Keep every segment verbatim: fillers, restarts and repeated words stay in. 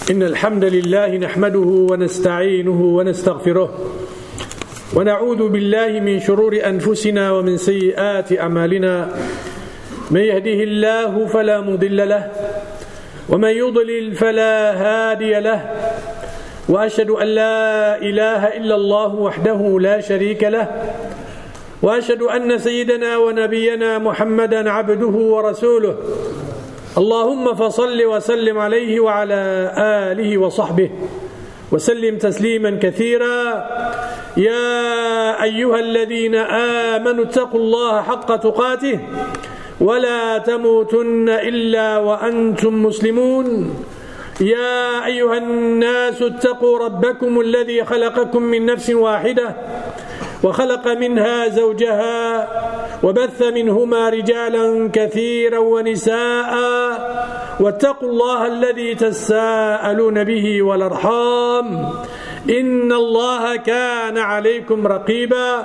إن الحمد لله نحمده ونستعينه ونستغفره ونعوذ بالله من شرور أنفسنا ومن سيئات أعمالنا. من يهده الله فلا مضل له ومن يضلل فلا هادي له، وأشهد أن لا إله إلا الله وحده لا شريك له، وأشهد أن سيدنا ونبينا محمدا عبده ورسوله. اللهم فصل وسلم عليه وعلى آله وصحبه وسلم تسليما كثيرا. يا أيها الذين آمنوا اتقوا الله حق تقاته ولا تموتن إلا وأنتم مسلمون. يا أيها الناس اتقوا ربكم الذي خلقكم من نفس واحدة وخلق منها زوجها وبث منهما رجالا كثيرا ونساء، واتقوا الله الذي تساءلون به والأرحام إن الله كان عليكم رقيبا.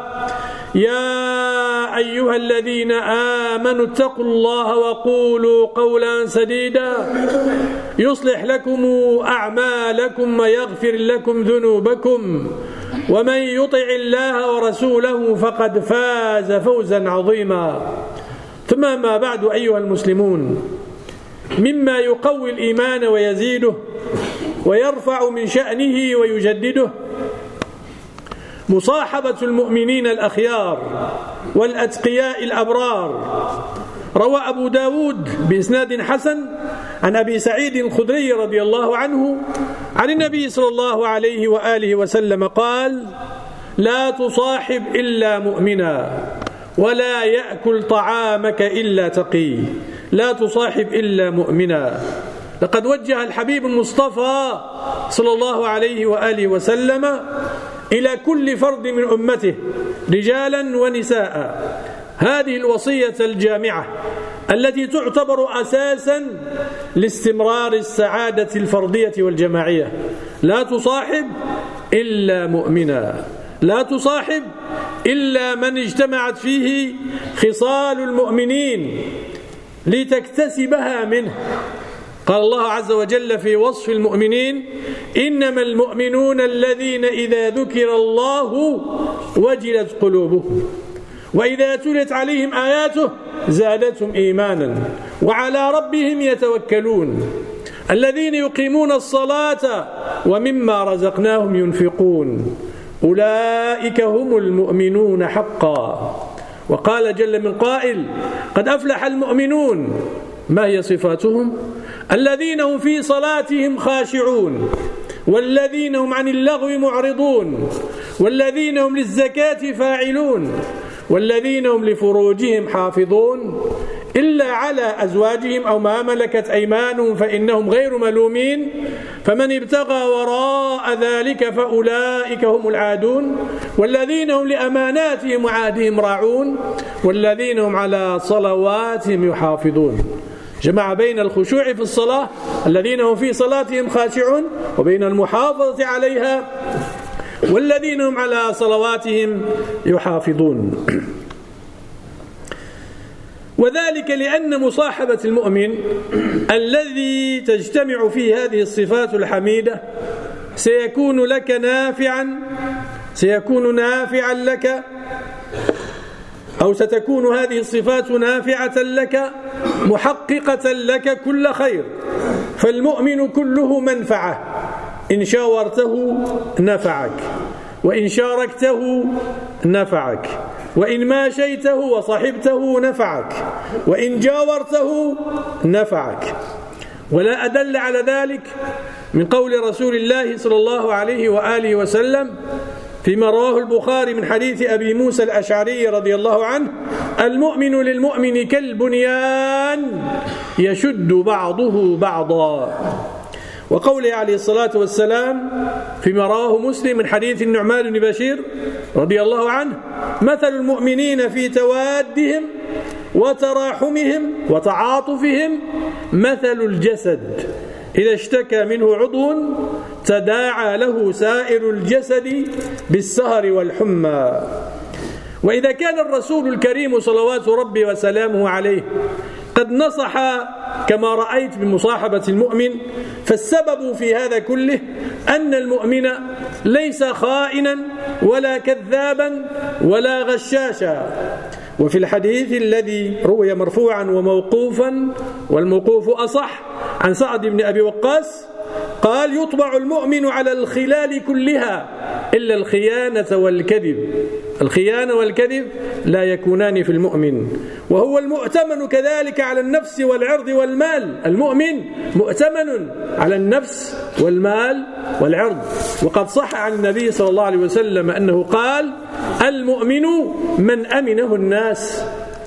يا أيها الذين آمنوا اتقوا الله وقولوا قولا سديدا يصلح لكم أعمالكم ويغفر لكم ذنوبكم، ومن يطع الله ورسوله فقد فاز فوزا عظيما. ثم ما بعد أيها المسلمون، مما يقوي الإيمان ويزيده ويرفع من شأنه ويجدده مصاحبة المؤمنين الأخيار والأتقياء الأبرار. روى أبو داود بإسناد حسن عن أبي سعيد الخدري رضي الله عنه عن النبي صلى الله عليه وآله وسلم قال: لا تصاحب إلا مؤمنا ولا يأكل طعامك إلا تقي. لا تصاحب إلا مؤمنا. لقد وجه الحبيب المصطفى صلى الله عليه وآله وسلم إلى كل فرد من أمته رجالا ونساء هذه الوصية الجامعة التي تعتبر أساسا لاستمرار السعادة الفردية والجماعية. لا تصاحب إلا مؤمنا، لا تصاحب إلا من اجتمعت فيه خصال المؤمنين لتكتسبها منه. قال الله عز وجل في وصف المؤمنين: إنما المؤمنون الذين إذا ذكر الله وجلت قلوبهم وإذا تلت عليهم آياته زادتهم إيمانا وعلى ربهم يتوكلون الذين يقيمون الصلاة ومما رزقناهم ينفقون أولئك هم المؤمنون حقا. وقال جل من قائل: قد أفلح المؤمنون. ما هي صفاتهم؟ الذين هم في صلاتهم خاشعون، والذين هم عن اللغو معرضون، والذين هم للزكاة فاعلون، والذين هم لفروجهم حافظون إلا على أزواجهم أو ما ملكت أيمانهم فإنهم غير ملومين، فمن ابتغى وراء ذلك فأولئك هم العادون، والذين هم لأماناتهم وعهدهم راعون، والذين هم على صلواتهم يحافظون. جمع بين الخشوع في الصلاة الذين هم في صلاتهم خاشعون، وبين المحافظة عليها والذين هم على صلواتهم يحافظون. وذلك لأن مصاحبة المؤمن الذي تجتمع فيه هذه الصفات الحميدة سيكون لك نافعا سيكون نافعا لك أو ستكون هذه الصفات نافعة لك محققة لك كل خير. فالمؤمن كله منفعة، إن شاورته نفعك، وإن شاركته نفعك، وإن ماشيته وصحبته نفعك، وإن جاورته نفعك. ولا أدل على ذلك من قول رسول الله صلى الله عليه وآله وسلم فيما رواه البخاري من حديث أبي موسى الأشعري رضي الله عنه: المؤمن للمؤمن كالبنيان يشد بعضه بعضا. وقوله عليه الصلاة والسلام فيما رواه مسلم من حديث النعمان بن بشير رضي الله عنه: مثل المؤمنين في توادهم وتراحمهم وتعاطفهم مثل الجسد إذا اشتكى منه عضو تداعى له سائر الجسد بالسهر والحمى. وإذا كان الرسول الكريم صلوات ربي وسلامه عليه قد نصح كما رأيت بمصاحبة المؤمن، فالسبب في هذا كله أن المؤمن ليس خائنا ولا كذابا ولا غشاشا. وفي الحديث الذي روي مرفوعا وموقوفا، والموقوف أصح، عن سعد بن أبي وقاص قال: يطبع المؤمن على الخلال كلها إلا الخيانة والكذب. الخيانة والكذب لا يكونان في المؤمن، وهو المؤتمن كذلك على النفس والعرض والمال. المؤمن مؤتمن على النفس والمال والعرض، وقد صح عن النبي صلى الله عليه وسلم أنه قال: المؤمن من أمنه الناس،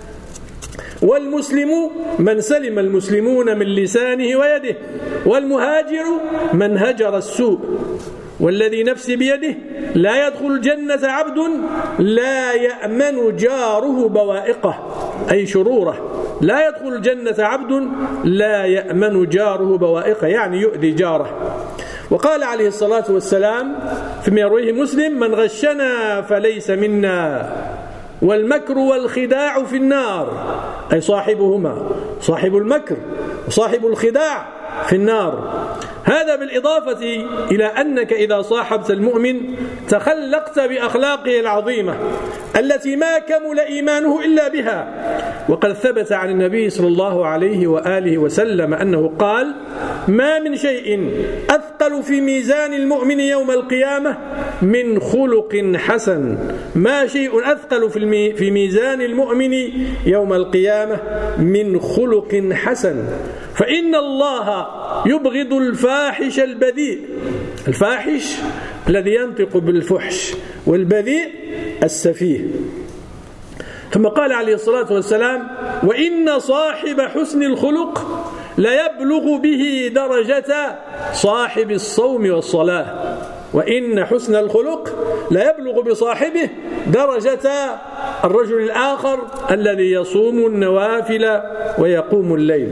والمسلم من سلم المسلمون من لسانه ويده، والمهاجر من هجر السوء، والذي نفسي بيده لا يدخل الجنة عبد لا يأمن جاره بوائقه، أي شروره. لا يدخل الجنة عبد لا يأمن جاره بوائقه، يعني يؤذي جاره. وقال عليه الصلاة والسلام فيما يرويه مسلم: من غشنا فليس منا، والمكر والخداع في النار، أي صاحبهما، صاحب المكر وصاحب الخداع في النار. هذا بالإضافة إلى أنك إذا صاحبت المؤمن تخلقت بأخلاقه العظيمة التي ما كمل إيمانه إلا بها. وقد ثبت عن النبي صلى الله عليه وآله وسلم أنه قال: ما من شيء أثقل في ميزان المؤمن يوم القيامة من خلق حسن. ما شيء أثقل في ميزان المؤمن يوم القيامة من خلق حسن، فإن الله يبغض الفاحش البذيء. الفاحش الذي ينطق بالفحش، والبذيء السفيه. ثم قال عليه الصلاة والسلام: وإن صاحب حسن الخلق لا يبلغ به درجة صاحب الصوم والصلاة. وإن حسن الخلق لا يبلغ بصاحبه درجة الرجل الآخر الذي يصوم النوافل ويقوم الليل.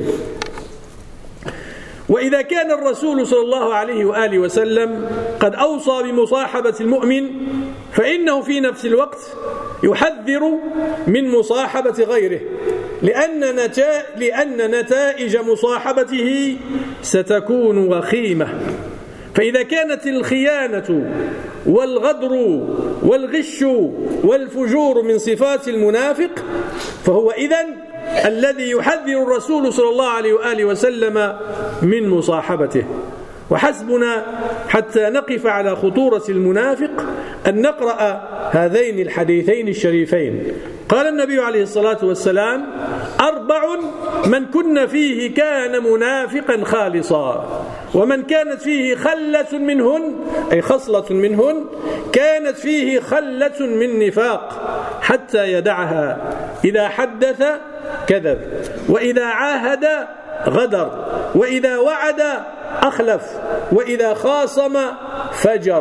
وإذا كان الرسول صلى الله عليه وآله وسلم قد أوصى بمصاحبة المؤمن، فإنه في نفس الوقت يحذر من مصاحبة غيره، لأن نتائج, لأن نتائج مصاحبته ستكون وخيمة. فإذا كانت الخيانة والغدر والغش والفجور من صفات المنافق، فهو إذن الذي يحذر الرسول صلى الله عليه وآله وسلم من مصاحبته. وحسبنا حتى نقف على خطورة المنافق أن نقرأ هذين الحديثين الشريفين. قال النبي عليه الصلاة والسلام: أربع من كن فيه كان منافقا خالصا، ومن كانت فيه خلة منهن، أي خصلة منهن، كانت فيه خلة من نفاق حتى يدعها. إذا حدث كذب، وإذا عاهد غدر، وإذا وعد أخلف، وإذا خاصم فجر.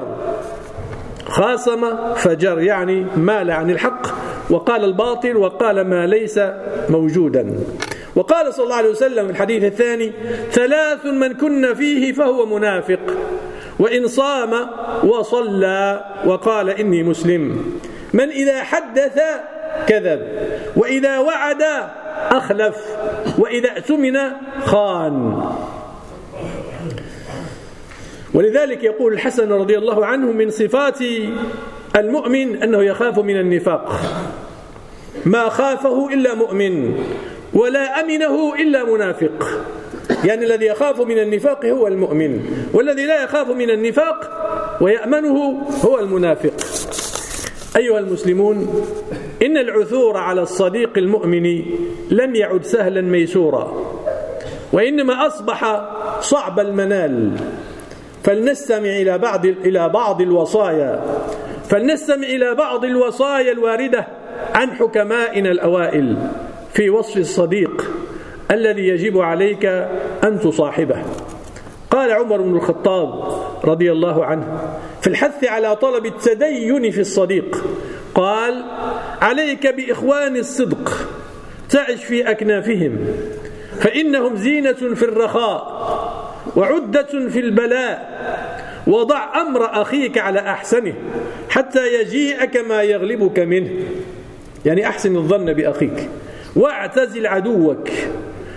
خاصم فجر يعني مال عن الحق وقال الباطل وقال ما ليس موجودا. وقال صلى الله عليه وسلم في الحديث الثاني: ثلاث من كن فيه فهو منافق، وإن صام وصلى وقال إني مسلم. من إذا حدث كذب، وإذا وعد أخلف، وإذا اؤتمن خان. ولذلك يقول الحسن رضي الله عنه: من صفات المؤمن أنه يخاف من النفاق، ما خافه إلا مؤمن، ولا أمنه إلا منافق. يعني الذي يخاف من النفاق هو المؤمن، والذي لا يخاف من النفاق ويأمنه هو المنافق. أيها المسلمون، إن العثور على الصديق المؤمن لم يعد سهلا ميسورا، وإنما أصبح صعب المنال. فلنستمع إلى بعض إلى بعض الوصايا فلنستمع إلى بعض الوصايا الواردة عن حكمائنا الأوائل في وصف الصديق الذي يجب عليك أن تصاحبه. قال عمر بن الخطاب رضي الله عنه في الحث على طلب التدين في الصديق، قال: عليك بإخوان الصدق، تعش في أكنافهم، فإنهم زينة في الرخاء وعدة في البلاء. وضع أمر أخيك على أحسنه حتى يجيئك ما يغلبك منه، يعني أحسن الظن بأخيك، واعتزل عدوك،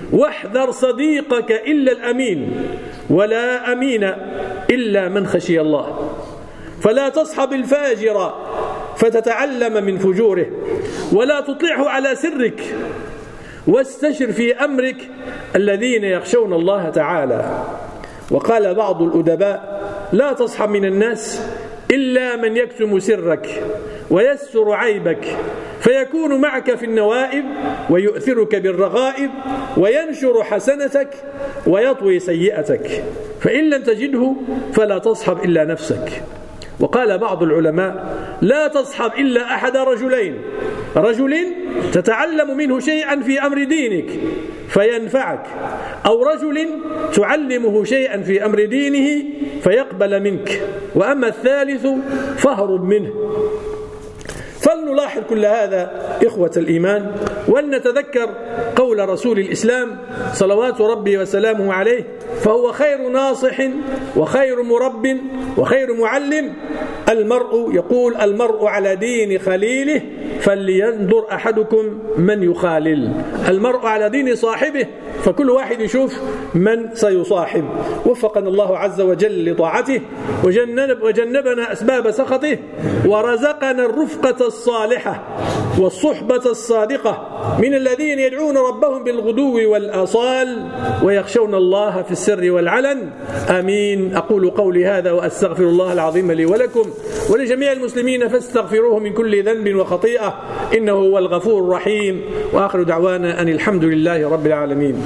واحذر صديقك إلا الأمين، ولا أمين إلا من خشي الله. فلا تصحب الفاجر فتتعلم من فجوره، ولا تطيعه على سرك، واستشر في أمرك الذين يخشون الله تعالى. وقال بعض الأدباء: لا تصحب من الناس إلا من يكتم سرك ويستر عيبك، فيكون معك في النوائب ويؤثرك بالرغائب، وينشر حسنتك ويطوي سيئتك، فإن لم تجده فلا تصحب إلا نفسك. وقال بعض العلماء: لا تصحب إلا أحد رجلين: رجل تتعلم منه شيئا في أمر دينك فينفعك، أو رجل تعلمه شيئا في أمر دينه فيقبل منك، وأما الثالث فاهرب منه. فلنلاحظ كل هذا إخوة الإيمان، ولنتذكر قول رسول الإسلام صلوات ربي وسلامه عليه: فهو خير ناصح وخير مرب وخير معلم. المرء يقول المرء على دين خليله فلينظر أحدكم من يخالل. المرء على دين صاحبه، فكل واحد يشوف من سيصاحب. وفقنا الله عز وجل لطاعته، وجنب وجنبنا أسباب سخطه، ورزقنا الرفقة الصالحة والصحبة الصادقة من الذين يدعون ربهم بالغدو والآصال ويخشون الله في السر والعلن. آمين. أقول قولي هذا وأستغفر الله العظيم لي ولكم ولجميع المسلمين، فاستغفروه من كل ذنب وخطيئة، إنه هو الغفور الرحيم. وآخر دعوانا أن الحمد لله رب العالمين.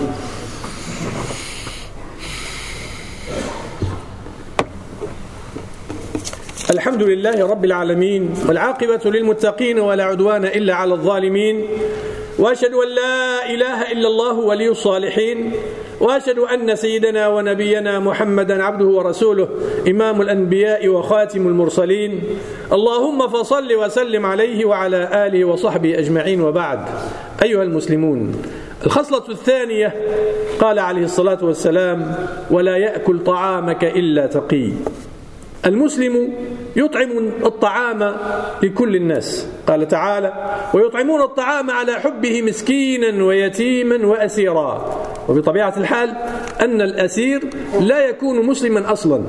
الحمد لله رب العالمين، والعاقبة للمتقين، ولا عدوان إلا على الظالمين. وأشهد أن لا إله إلا الله ولي الصالحين، وأشهد أن سيدنا ونبينا محمدا عبده ورسوله، إمام الأنبياء وخاتم المرسلين. اللهم فصل وسلم عليه وعلى آله وصحبه أجمعين، وبعد. أيها المسلمون، الخصلة الثانية قال عليه الصلاة والسلام: ولا يأكل طعامك إلا تقي. المسلم يطعم الطعام لكل الناس، قال تعالى: ويطعمون الطعام على حبه مسكينا ويتيما وأسيرا. وبطبيعة الحال أن الأسير لا يكون مسلما أصلا.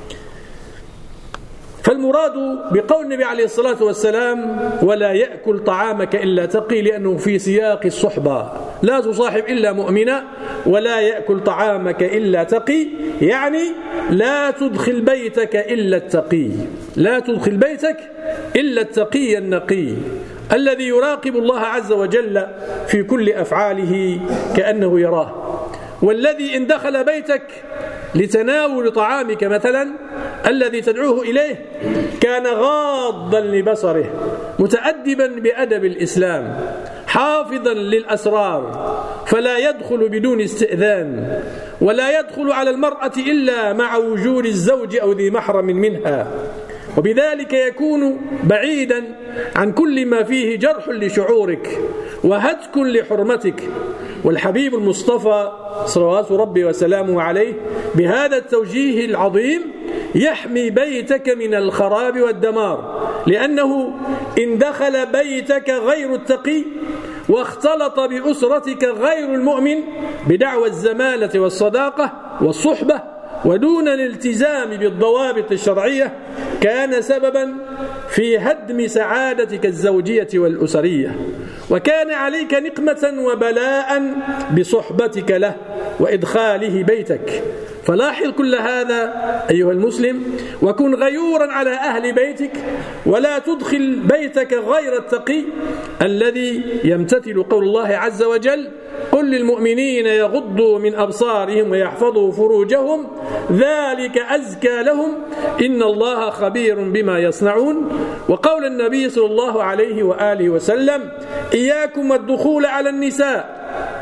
فالمراد بقول النبي عليه الصلاة والسلام: ولا يأكل طعامك إلا تقي، لأنه في سياق الصحبة، لا تصاحب إلا مؤمنا، ولا يأكل طعامك إلا تقي، يعني لا تدخل بيتك إلا التقي، لا تدخل بيتك إلا التقي النقي الذي يراقب الله عز وجل في كل أفعاله كأنه يراه، والذي إن دخل بيتك لتناول طعامك مثلا الذي تدعوه إليه كان غاضا لبصره، متأدبا بأدب الإسلام، حافظا للأسرار، فلا يدخل بدون استئذان، ولا يدخل على المرأة إلا مع وجود الزوج أو ذي محرم منها، وبذلك يكون بعيدا عن كل ما فيه جرح لشعورك وهتك لحرمتك. والحبيب المصطفى صلوات ربي وسلامه عليه بهذا التوجيه العظيم يحمي بيتك من الخراب والدمار، لأنه إن دخل بيتك غير التقي واختلط بأسرتك غير المؤمن بدعوى الزمالة والصداقة والصحبة ودون الالتزام بالضوابط الشرعية، كان سببا في هدم سعادتك الزوجية والأسرية، وكان عليك نقمة وبلاء بصحبتك له وإدخاله بيتك. فلاحظ كل هذا أيها المسلم، وكن غيورا على أهل بيتك، ولا تدخل بيتك غير التقي الذي يمتثل قول الله عز وجل: قل للمؤمنين يغضوا من أبصارهم ويحفظوا فروجهم ذلك أزكى لهم إن الله خبير بما يصنعون. وقول النبي صلى الله عليه وآله وسلم: إياكم الدخول على النساء،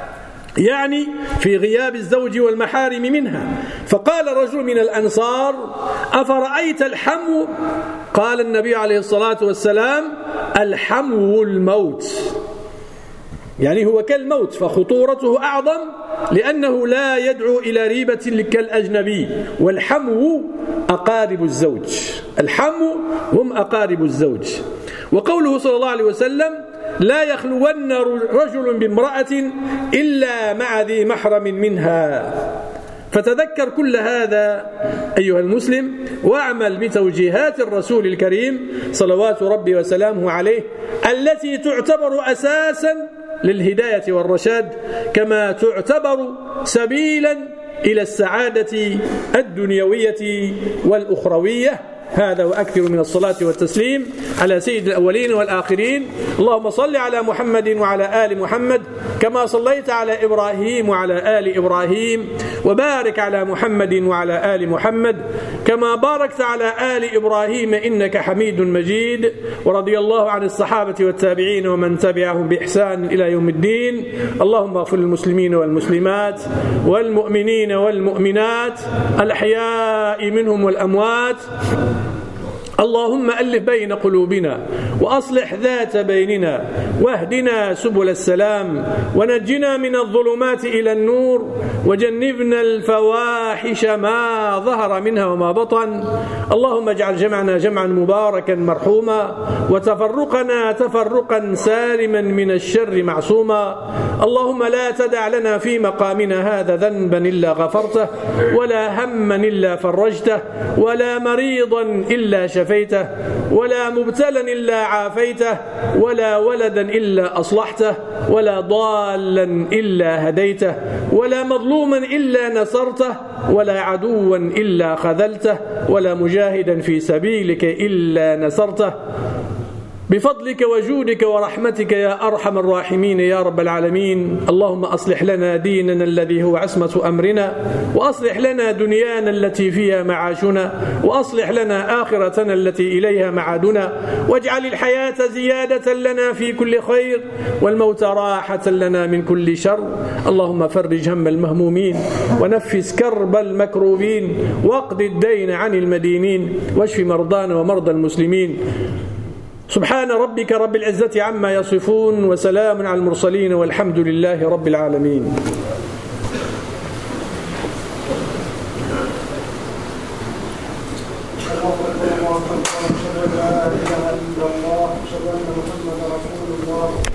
يعني في غياب الزوج والمحارم منها. فقال رجل من الأنصار: أفرأيت الحمو؟ قال النبي عليه الصلاة والسلام: الحمو الموت، يعني هو كالموت، فخطورته أعظم لأنه لا يدعو إلى ريبة كالأجنبي. والحمو أقارب الزوج، الحمو هم أقارب الزوج. وقوله صلى الله عليه وسلم: لا يخلون رجل بامرأة إلا مع ذي محرم منها. فتذكر كل هذا أيها المسلم، واعمل بتوجيهات الرسول الكريم صلوات ربي وسلامه عليه التي تعتبر أساسا للهداية والرشاد، كما تعتبر سبيلا إلى السعادة الدنيوية والأخروية. هذا وأكثر من الصلاة والتسليم على سيد الأولين والآخرين. اللهم صل على محمد وعلى آل محمد كما صليت على إبراهيم وعلى آل إبراهيم، وبارك على محمد وعلى آل محمد كما باركت على آل إبراهيم إنك حميد مجيد. ورضي الله عن الصحابة والتابعين ومن تبعهم بإحسان إلى يوم الدين. اللهم اغفر للمسلمين والمسلمات والمؤمنين والمؤمنات الأحياء منهم والأموات. اللهم ألف بين قلوبنا وأصلح ذات بيننا واهدنا سبل السلام ونجنا من الظلمات إلى النور وجنبنا الفواحش ما ظهر منها وما بطن. اللهم اجعل جمعنا جمعا مباركا مرحوما وتفرقنا تفرقا سالما من الشر معصوما. اللهم لا تدع لنا في مقامنا هذا ذنبا إلا غفرته ولا هما إلا فرجته ولا مريضا إلا شفيته ولا مبتلا إلا عافيته ولا ولدا إلا أصلحته ولا ضالا إلا هديته ولا مظلوما إلا نصرته ولا عدوا إلا خذلته ولا مجاهدا في سبيلك إلا نصرته. بفضلك وجودك ورحمتك يا أرحم الراحمين يا رب العالمين. اللهم أصلح لنا ديننا الذي هو عصمة أمرنا، وأصلح لنا دنيانا التي فيها معاشنا، وأصلح لنا آخرتنا التي إليها معادنا، واجعل الحياة زيادة لنا في كل خير والموت راحة لنا من كل شر. اللهم فرج هم المهمومين ونفس كرب المكروبين واقض الدين عن المدينين واشف مرضانا ومرضى المسلمين. سبحان ربك رب العزة عما يصفون وسلام على المرسلين والحمد لله رب العالمين. لا إله إلا الله، أشهد أن محمدا رسول الله.